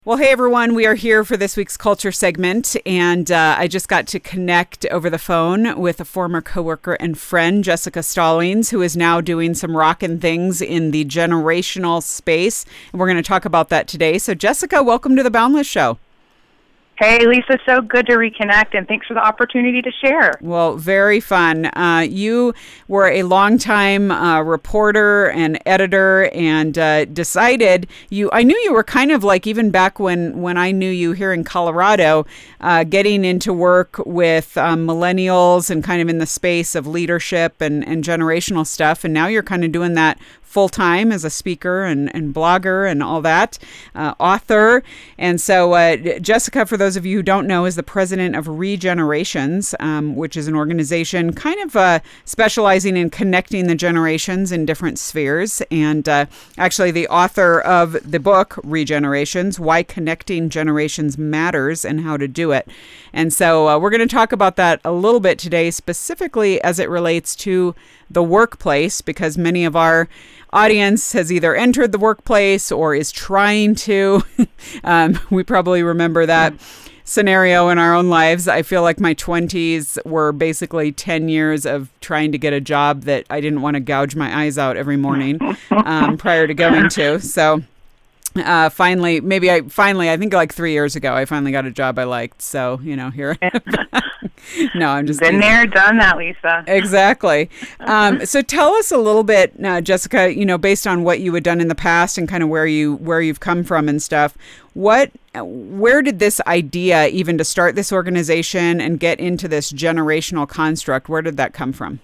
Well, hey everyone, we are here for this week's culture segment, and I just got to connect over the phone with a former coworker and friend, Jessica Stallings, who is now doing some rockin' things in the generational space, and we're going to talk about that today. So Jessica, welcome to the Boundless Show. Hey, Lisa, so good to reconnect, and thanks for the opportunity to share. Well, very fun. You were a longtime reporter and editor, and decided I knew you were kind of like, even back when I knew you here in Colorado, getting into work with millennials and kind of in the space of leadership and generational stuff, and now you're kind of doing that full-time as a speaker and blogger and all that, author. And so Jessica, for those of you who don't know, is the president of Regenerations, which is an organization kind of specializing in connecting the generations in different spheres. And actually the author of the book, Regenerations, Why Connecting Generations Matters and How to Do It. And so we're going to talk about that a little bit today, specifically as it relates to the workplace, because many of our audience has either entered the workplace or is trying to. We probably remember that scenario in our own lives. I feel like my 20s were basically 10 years of trying to get a job that I didn't want to gouge my eyes out every morning prior to going to. So finally, I think like 3 years ago, I finally got a job I liked. So, here. No, I'm just been there, done that, Lisa. Exactly. So tell us a little bit, Jessica, based on what you had done in the past and kind of where you've come from and stuff. Where did this idea even to start this organization and get into this generational construct? Where did that come from?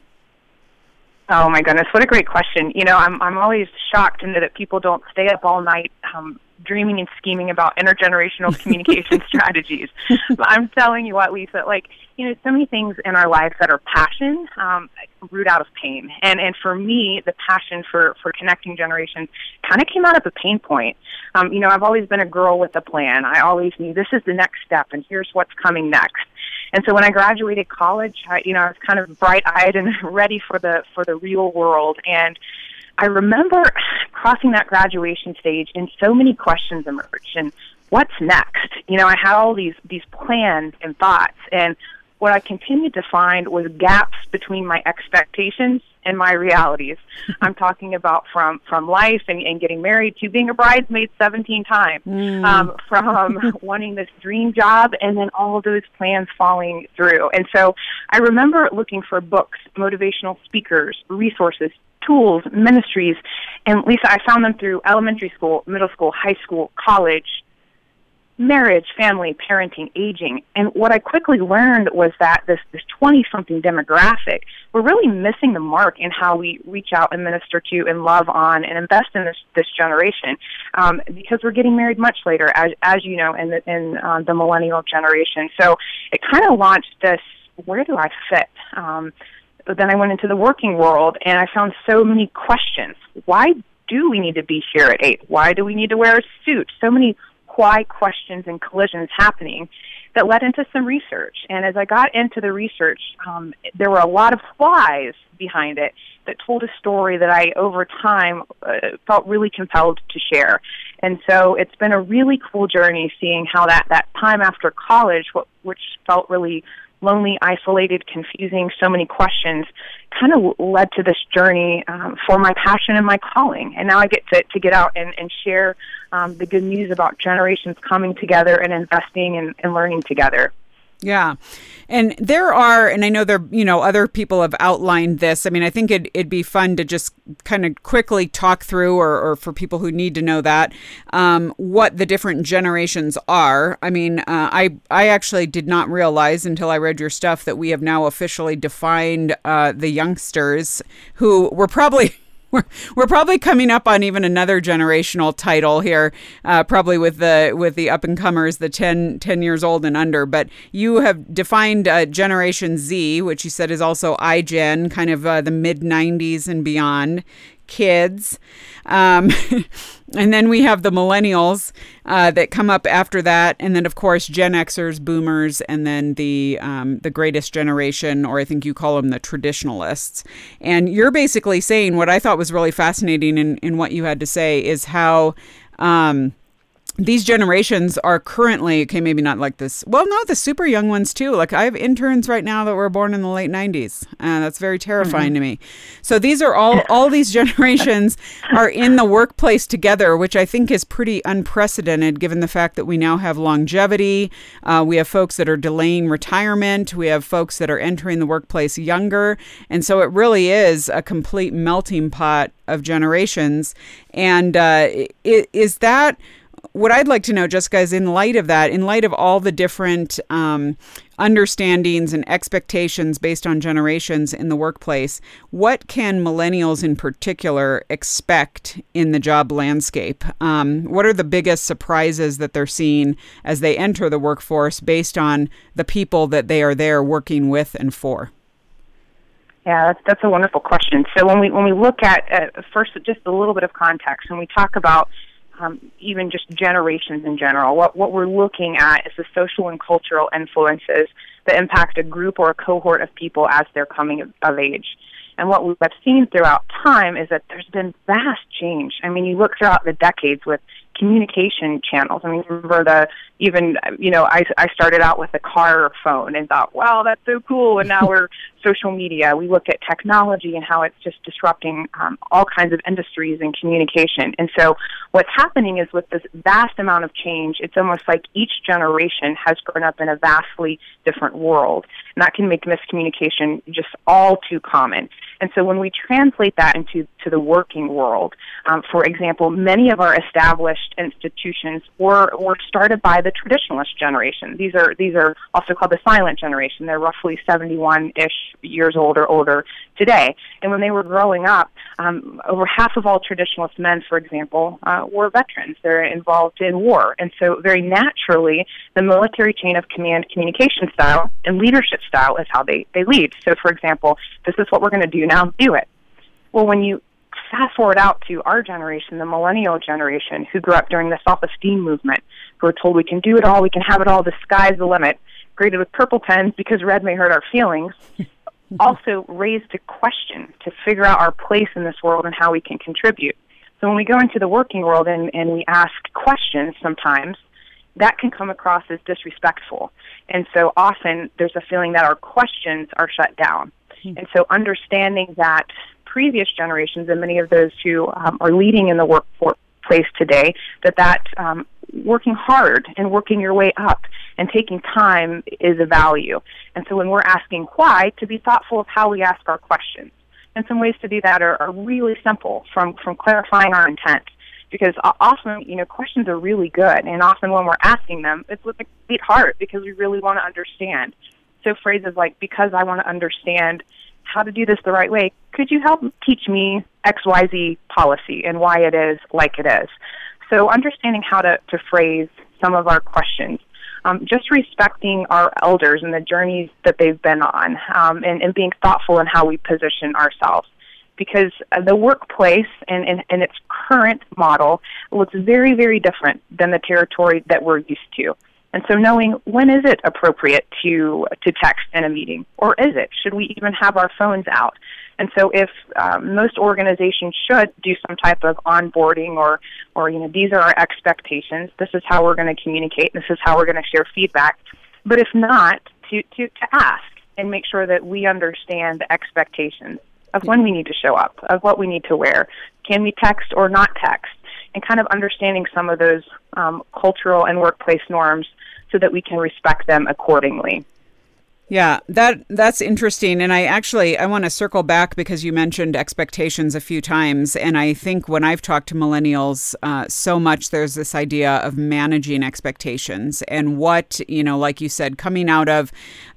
Oh my goodness, what a great question. I'm always shocked that people don't stay up all night dreaming and scheming about intergenerational communication strategies. But I'm telling you what, Lisa, so many things in our lives that are passion root out of pain. And for me, the passion for connecting generations kind of came out of a pain point. I've always been a girl with a plan. I always knew this is the next step and here's what's coming next. And so when I graduated college, I was kind of bright-eyed and ready for the real world. And I remember crossing that graduation stage and so many questions emerged. And what's next? I had all these plans and thoughts. And what I continued to find was gaps between my expectations and my realities. I'm talking about from life and getting married to being a bridesmaid 17 times, from wanting this dream job and then all of those plans falling through. And so I remember looking for books, motivational speakers, resources, tools, ministries, and Lisa, I found them through elementary school, middle school, high school, college, marriage, family, parenting, aging. And what I quickly learned was that this 20-something demographic, we're really missing the mark in how we reach out and minister to and love on and invest in this generation, because we're getting married much later, as you know, in the millennial generation. So it kind of launched this, where do I fit? But then I went into the working world, and I found so many questions. Why do we need to be here at 8? Why do we need to wear a suit? So many why questions and collisions happening that led into some research. And as I got into the research, there were a lot of whys behind it that told a story that I, over time, felt really compelled to share. And so it's been a really cool journey seeing how that time after college, which felt really lonely, isolated, confusing, so many questions, kind of led to this journey for my passion and my calling. And now I get to get out and share the good news about generations coming together and investing and learning together. Yeah. And there are, and I know there, other people have outlined this. I mean, I think it'd be fun to just kind of quickly talk through, or for people who need to know that, what the different generations are. I mean, I actually did not realize until I read your stuff that we have now officially defined the youngsters, who were probably... We're probably coming up on even another generational title here, probably with the up and comers, the 10 years old and under. But you have defined Generation Z, which you said is also iGen, kind of the mid 90s and beyond. Kids. And then we have the millennials that come up after that. And then, of course, Gen Xers, boomers, and then the greatest generation, or I think you call them the traditionalists. And you're basically saying what I thought was really fascinating in what you had to say is how these generations are currently, okay, maybe not like this. Well, no, the super young ones too. Like I have interns right now that were born in the late 90s. That's very terrifying to me. So these are all these generations are in the workplace together, which I think is pretty unprecedented given the fact that we now have longevity. We have folks that are delaying retirement. We have folks that are entering the workplace younger. And so it really is a complete melting pot of generations. And is that... What I'd like to know, Jessica, is in light of that, in light of all the different understandings and expectations based on generations in the workplace, what can millennials in particular expect in the job landscape? What are the biggest surprises that they're seeing as they enter the workforce based on the people that they are there working with and for? Yeah, that's a wonderful question. So when we look at first just a little bit of context, when we talk about even just generations in general, what we're looking at is the social and cultural influences that impact a group or a cohort of people as they're coming of age. And what we've seen throughout time is that there's been vast change. I mean, you look throughout the decades with communication channels. I mean, remember I started out with a car phone and thought, wow, that's so cool. And now we're social media. We look at technology and how it's just disrupting all kinds of industries and communication. And so what's happening is with this vast amount of change, it's almost like each generation has grown up in a vastly different world. And that can make miscommunication just all too common. And so when we translate that into the working world, for example, many of our established institutions were started by the traditionalist generation. These are also called the silent generation. They're roughly 71-ish years old or older today. And when they were growing up, over half of all traditionalist men, for example, were veterans. They're involved in war. And so very naturally, the military chain of command communication style and leadership style is how they lead. So, for example, this is what we're going to do now, do it. Well, when you fast forward out to our generation, the millennial generation, who grew up during the self-esteem movement, who were told we can do it all, we can have it all, the sky's the limit, graded with purple pens because red may hurt our feelings, also raised a question to figure out our place in this world and how we can contribute. So when we go into the working world and we ask questions sometimes, that can come across as disrespectful. And so often there's a feeling that our questions are shut down. And so understanding that previous generations and many of those who are leading in the workplace today, that working hard and working your way up and taking time is a value. And so when we're asking why, to be thoughtful of how we ask our questions. And some ways to do that are really simple, from clarifying our intent. Because often, questions are really good. And often when we're asking them, it's with a great heart because we really want to understand. So phrases like, because I want to understand how to do this the right way, could you help teach me XYZ policy and why it is like it is? So understanding how to phrase some of our questions, just respecting our elders and the journeys that they've been on, and being thoughtful in how we position ourselves. Because the workplace and its current model looks very, very different than the territory that we're used to. And so knowing when is it appropriate to text in a meeting, or is it? Should we even have our phones out? And so if most organizations should do some type of onboarding or these are our expectations, this is how we're going to communicate, this is how we're going to share feedback. But if not, to ask and make sure that we understand the expectations of when we need to show up, of what we need to wear. Can we text or not text? And kind of understanding some of those cultural and workplace norms so that we can respect them accordingly. Yeah, that's interesting. And I want to circle back because you mentioned expectations a few times. And I think when I've talked to millennials so much, there's this idea of managing expectations and what, like you said, coming out of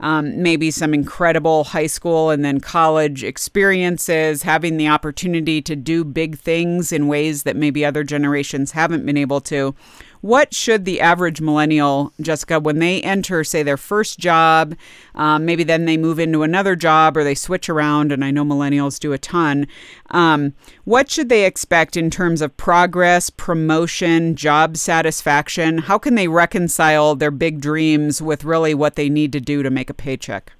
maybe some incredible high school and then college experiences, having the opportunity to do big things in ways that maybe other generations haven't been able to. What should the average millennial, Jessica, when they enter, say, their first job, maybe then they move into another job or they switch around, and I know millennials do a ton, what should they expect in terms of progress, promotion, job satisfaction? How can they reconcile their big dreams with really what they need to do to make a paycheck?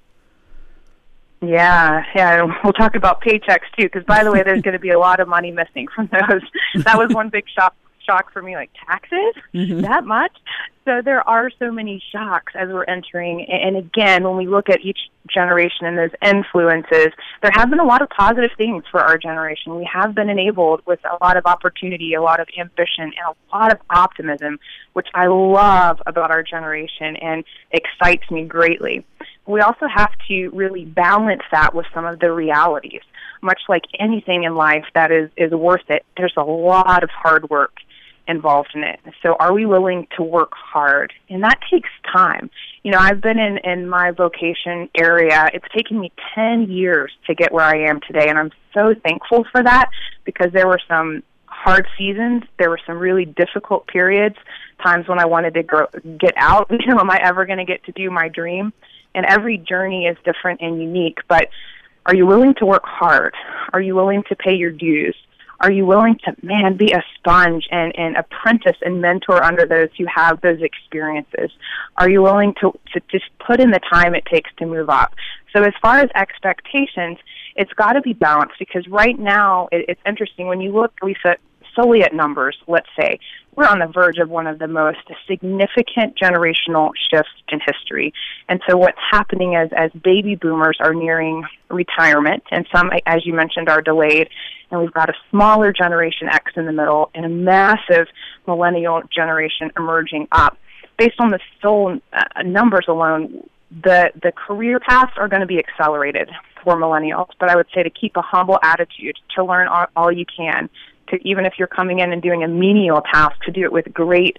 Yeah, we'll talk about paychecks too, because by the way, there's going to be a lot of money missing from those. That was one big shock shock for me, like taxes, that much. So there are so many shocks as we're entering. And again, when we look at each generation and those influences, there have been a lot of positive things for our generation. We have been enabled with a lot of opportunity, a lot of ambition, and a lot of optimism, which I love about our generation and excites me greatly. We also have to really balance that with some of the realities. Much like anything in life that is worth it, there's a lot of hard work involved in it. So are we willing to work hard? And that takes time. You know, I've been in my vocation area. It's taken me 10 years to get where I am today, and I'm so thankful for that because there were some hard seasons. There were some really difficult periods, times when I wanted to get out. You know, am I ever going to get to do my dream? And every journey is different and unique, but are you willing to work hard? Are you willing to pay your dues? Are you willing to, be a sponge and apprentice and mentor under those who have those experiences? Are you willing to just put in the time it takes to move up? So as far as expectations, it's got to be balanced because right now it's interesting. When you look, Lisa, solely at numbers, let's say, we're on the verge of one of the most significant generational shifts in history. And so what's happening as baby boomers are nearing retirement, and some, as you mentioned, are delayed, and we've got a smaller Generation X in the middle and a massive millennial generation emerging up. Based on the sole numbers alone, the career paths are going to be accelerated for millennials, but I would say to keep a humble attitude, to learn all you can, to, even if you're coming in and doing a menial task, to do it with great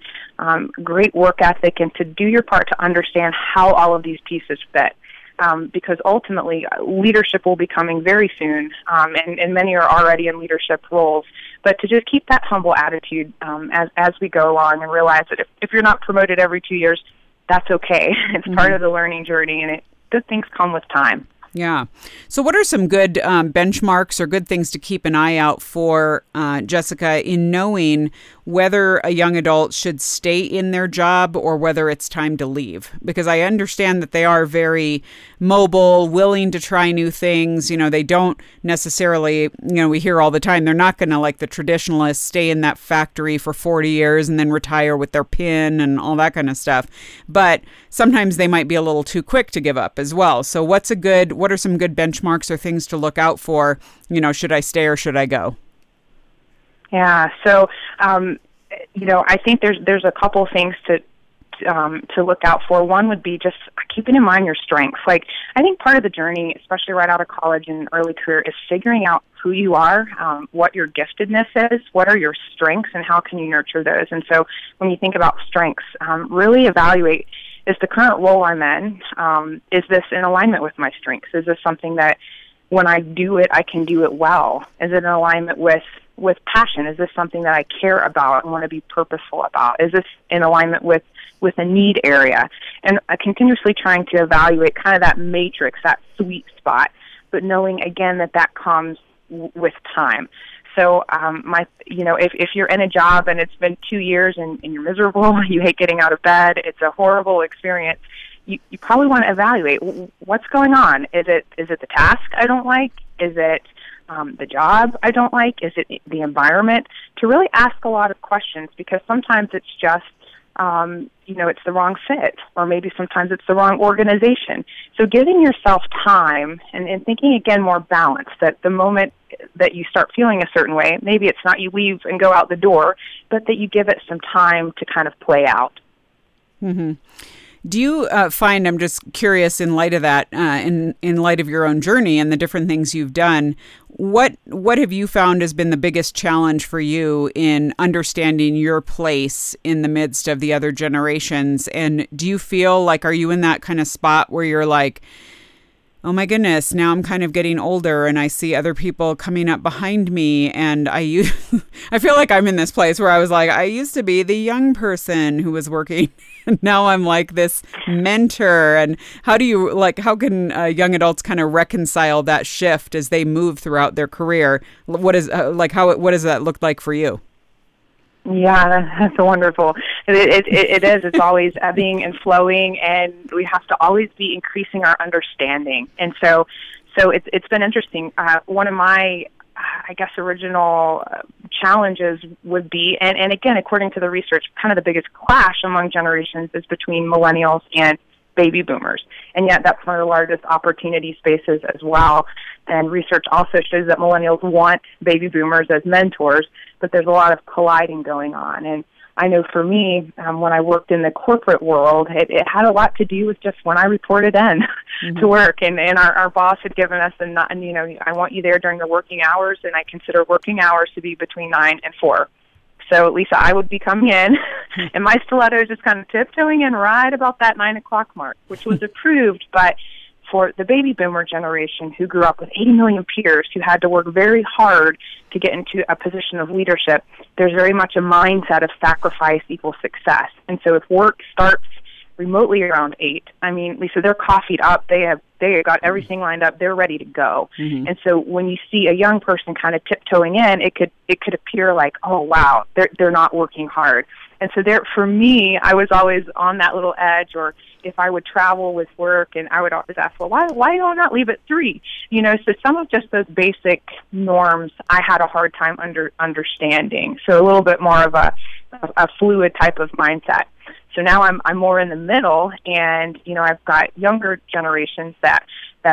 work ethic and to do your part to understand how all of these pieces fit. Because ultimately, leadership will be coming very soon, and many are already in leadership roles. But to just keep that humble attitude as we go along and realize that if you're not promoted every 2 years, that's okay. It's part of the learning journey, and good things come with time. Yeah. So what are some good benchmarks or good things to keep an eye out for, Jessica, in knowing whether a young adult should stay in their job or whether it's time to leave? Because I understand that they are very mobile, willing to try new things. You know, they don't necessarily, we hear all the time, they're not going to, like the traditionalists, stay in that factory for 40 years and then retire with their pin and all that kind of stuff. But sometimes they might be a little too quick to give up as well. So what are some good benchmarks or things to look out for? Should I stay or should I go? Yeah. So, I think there's a couple things to look out for. One would be just keeping in mind your strengths. Like, I think part of the journey, especially right out of college and early career, is figuring out who you are, what your giftedness is, what are your strengths, and how can you nurture those. And so when you think about strengths, really evaluate, is the current role I'm in, is this in alignment with my strengths? Is this something that when I do it, I can do it well? Is it in alignment with passion? Is this something that I care about and want to be purposeful about? Is this in alignment with a need area? And continuously trying to evaluate kind of that matrix, that sweet spot, but knowing, again, that comes with time. So, if you're in a job and it's been 2 years and you're miserable, you hate getting out of bed, it's a horrible experience, you probably want to evaluate what's going on. Is it the task I don't like? Is it the job I don't like? Is it the environment? To really ask a lot of questions, because sometimes it's just, it's the wrong fit, or maybe sometimes it's the wrong organization. So giving yourself time and thinking, again, more balanced, that the moment that you start feeling a certain way, maybe it's not you leave and go out the door, but that you give it some time to kind of play out. Mm-hmm. Do you find, I'm just curious in light of that, in light of your own journey and the different things you've done, what have you found has been the biggest challenge for you in understanding your place in the midst of the other generations? And do you feel like, are you in that kind of spot where you're like, oh my goodness, now I'm kind of getting older and I see other people coming up behind me, and I feel like I'm in this place where I was like, I used to be the young person who was working, and now I'm like this mentor. And how can young adults kind of reconcile that shift as they move throughout their career? What does that look like for you? Yeah, that's wonderful. It is. It's always ebbing and flowing, and we have to always be increasing our understanding. And so it's been interesting. One of my I guess, original challenges would be, and again, according to the research, kind of the biggest clash among generations is between millennials and baby boomers. And yet that's one of the largest opportunity spaces as well. And research also shows that millennials want baby boomers as mentors, but there's a lot of colliding going on. And I know for me, when I worked in the corporate world, it had a lot to do with just when I reported in to work, and our boss had given us I want you there during the working hours, and I consider working hours to be between 9 and 4. So Lisa, I would be coming in, and my stilettos just kind of tiptoeing in right about that 9 o'clock mark, which was approved, but for the baby boomer generation who grew up with 80 million peers who had to work very hard to get into a position of leadership, there's very much a mindset of sacrifice equals success. And so if work starts remotely around 8, I mean, Lisa, they're coffeeed up. They have got everything lined up. They're ready to go. And so when you see a young person kind of tiptoeing in, it could appear like, oh, wow, they're not working hard. And so for me, I was always on that little edge, or if I would travel with work, and I would always ask, well, why do I not leave at 3? So some of just those basic norms I had a hard time understanding. So a little bit more of a fluid type of mindset. So now I'm more in the middle, and I've got younger generations that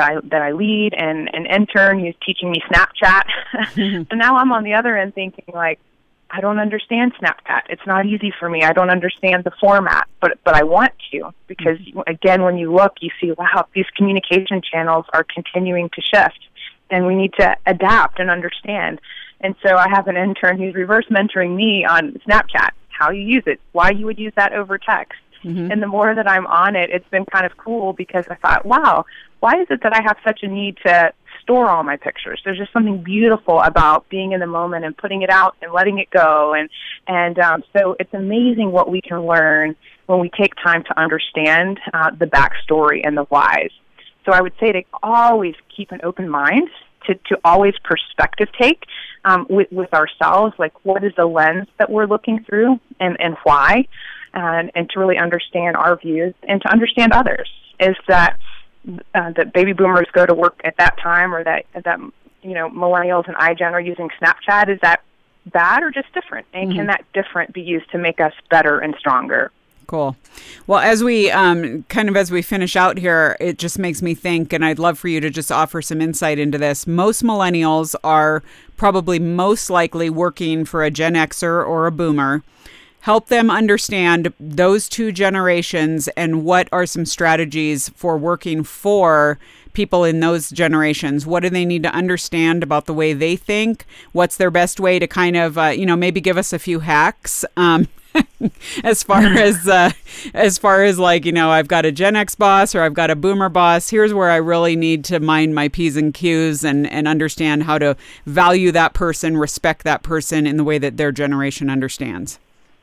I lead, and an intern who's teaching me Snapchat. So now I'm on the other end thinking, like, I don't understand Snapchat. It's not easy for me. I don't understand the format, but I want to, because again, when you look, you see, wow, these communication channels are continuing to shift, and we need to adapt and understand. And so I have an intern who's reverse mentoring me on Snapchat, how you use it, why you would use that over text. And the more that I'm on it, it's been kind of cool, because I thought, wow, why is it that I have such a need to store all my pictures? There's just something beautiful about being in the moment and putting it out and letting it go. And so it's amazing what we can learn when we take time to understand the backstory and the whys. So I would say to always keep an open mind, to always perspective take with ourselves, like what is the lens that we're looking through, and why, and to really understand our views and to understand others. Is that baby boomers go to work at that time, or that millennials and iGen are using Snapchat? Is that bad or just different? And can that different be used to make us better and stronger? Cool. Well, as we as we finish out here, it just makes me think, and I'd love for you to just offer some insight into this. Most millennials are probably most likely working for a Gen Xer or a boomer. Help them understand those two generations, and what are some strategies for working for people in those generations. What do they need to understand about the way they think? What's their best way to kind of, maybe give us a few hacks as far as like, I've got a Gen X boss or I've got a boomer boss. Here's where I really need to mind my P's and Q's and understand how to value that person, respect that person in the way that their generation understands.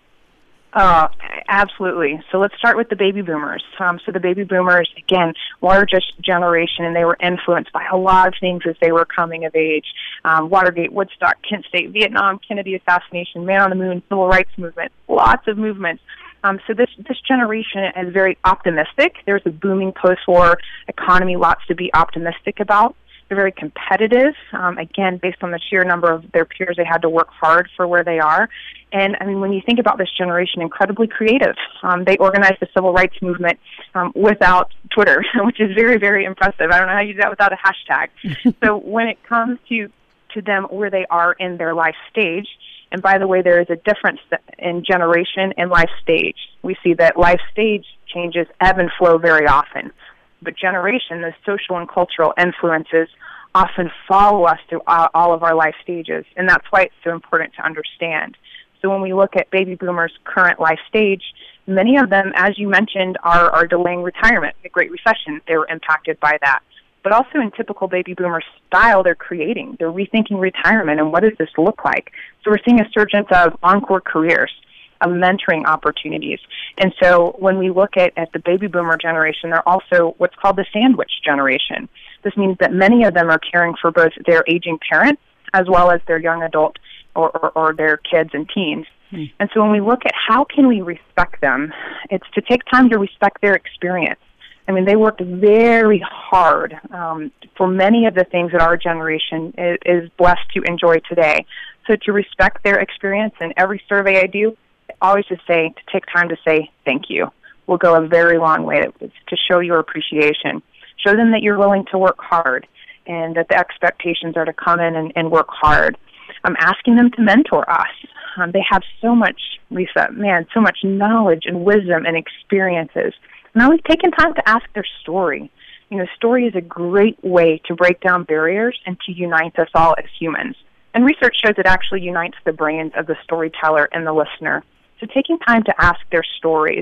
Absolutely. So let's start with the baby boomers. So the baby boomers, again, largest generation, and they were influenced by a lot of things as they were coming of age. Watergate, Woodstock, Kent State, Vietnam, Kennedy assassination, Man on the Moon, Civil Rights Movement, lots of movements. So this generation is very optimistic. There's a booming post-war economy, lots to be optimistic about. They're very competitive. Again, based on the sheer number of their peers, they had to work hard for where they are. And, I mean, when you think about this generation, incredibly creative. They organized the civil rights movement without Twitter, which is very, very impressive. I don't know how you do that without a hashtag. So when it comes to them where they are in their life stage, and by the way, there is a difference in generation and life stage. We see that life stage changes ebb and flow very often. But generation, the social and cultural influences, often follow us through all of our life stages. And that's why it's so important to understand. So when we look at baby boomers' current life stage, many of them, as you mentioned, are delaying retirement. The Great Recession, they were impacted by that. But also in typical baby boomer style, they're creating. They're rethinking retirement and what does this look like. So we're seeing a surgence of encore careers, of mentoring opportunities. And so when we look at the baby boomer generation, they're also what's called the sandwich generation. This means that many of them are caring for both their aging parents as well as their young adult or their kids and teens. And so when we look at how can we respect them, it's to take time to respect their experience. I mean, they worked very hard for many of the things that our generation is blessed to enjoy today. So to respect their experience, in every survey I do, I always just say to take time to say thank you will go a very long way to show your appreciation. Show them that you're willing to work hard and that the expectations are to come in and work hard. I'm asking them to mentor us. They have so much, Lisa, so much knowledge and wisdom and experiences. And always taking time to ask their story. Story is a great way to break down barriers and to unite us all as humans. And research shows it actually unites the brains of the storyteller and the listener. So taking time to ask their stories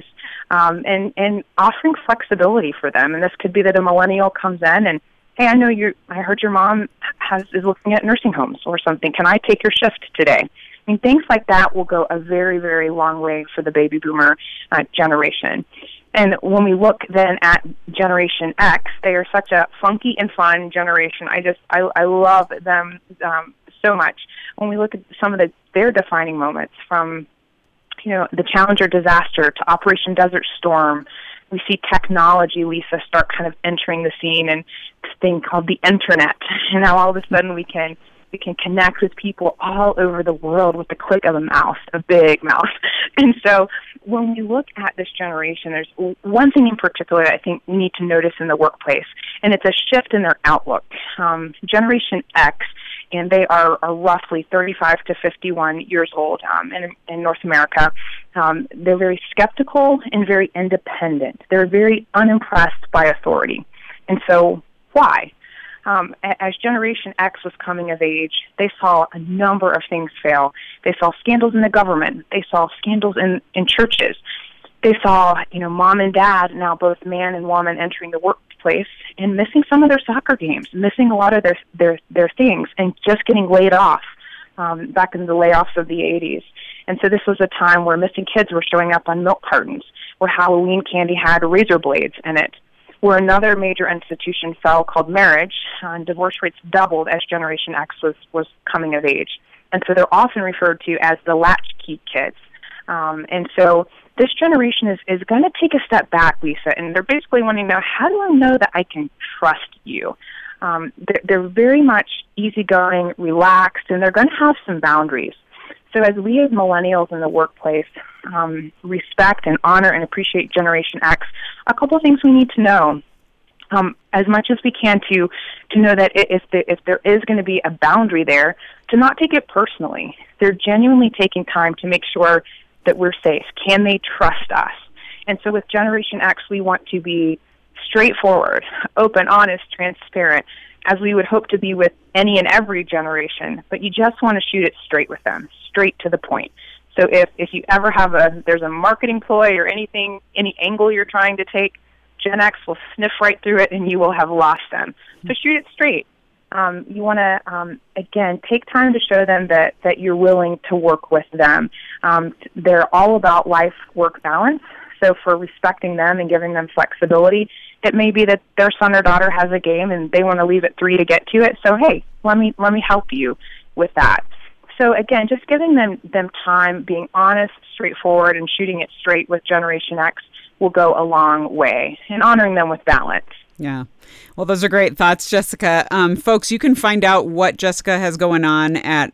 and offering flexibility for them. And this could be that a millennial comes in and, hey, I heard your mom is looking at nursing homes or something. Can I take your shift today? I mean, things like that will go a very, very long way for the baby boomer generation. And when we look then at Generation X, they are such a funky and fun generation. I love them so much. When we look at some of their defining moments, from the Challenger disaster to Operation Desert Storm, we see technology, Lisa, start kind of entering the scene, and this thing called the internet. And now all of a sudden we can connect with people all over the world with the click of a mouse, a big mouse. And so when we look at this generation, there's one thing in particular I think we need to notice in the workplace, and it's a shift in their outlook. Generation X, and they are roughly 35 to 51 years old in North America. They're very skeptical and very independent. They're very unimpressed by authority. And so why? As Generation X was coming of age, they saw a number of things fail. They saw scandals in the government. They saw scandals in churches. They saw, mom and dad, now both man and woman, entering the workplace and missing some of their soccer games, missing a lot of their things, and just getting laid off back in the layoffs of the 80s. And so this was a time where missing kids were showing up on milk cartons, where Halloween candy had razor blades in it, where another major institution fell called marriage, and divorce rates doubled as Generation X was coming of age. And so they're often referred to as the latchkey kids. And so this generation is going to take a step back, Lisa, and they're basically wanting to know, how do I know that I can trust you? They're very much easygoing, relaxed, and they're going to have some boundaries. So as we as millennials in the workplace respect and honor and appreciate Generation X, a couple of things we need to know. As much as we can to know that if there is going to be a boundary there, to not take it personally. They're genuinely taking time to make sure that we're safe. Can they trust us? And so with Generation X, we want to be straightforward, open, honest, transparent, as we would hope to be with any and every generation, but you just want to shoot it straight with them, straight to the point. So if you ever have there's a marketing ploy or anything, any angle you're trying to take, Gen X will sniff right through it and you will have lost them. So shoot it straight. You want to, again, take time to show them that you're willing to work with them. They're all about life-work balance. So for respecting them and giving them flexibility, it may be that their son or daughter has a game and they want to leave at 3 to get to it. So, hey, let me help you with that. So, again, just giving them time, being honest, straightforward, and shooting it straight with Generation X will go a long way, and honoring them with balance. Yeah. Well, those are great thoughts, Jessica. Folks, you can find out what Jessica has going on at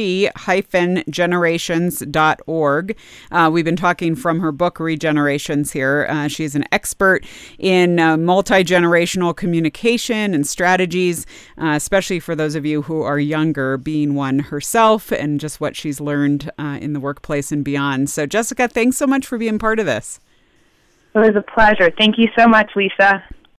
re-generations.org. We've been talking from her book, Regenerations, here. She's an expert in multi-generational communication and strategies, especially for those of you who are younger, being one herself, and just what she's learned in the workplace and beyond. So, Jessica, thanks so much for being part of this. It was a pleasure. Thank you so much, Lisa.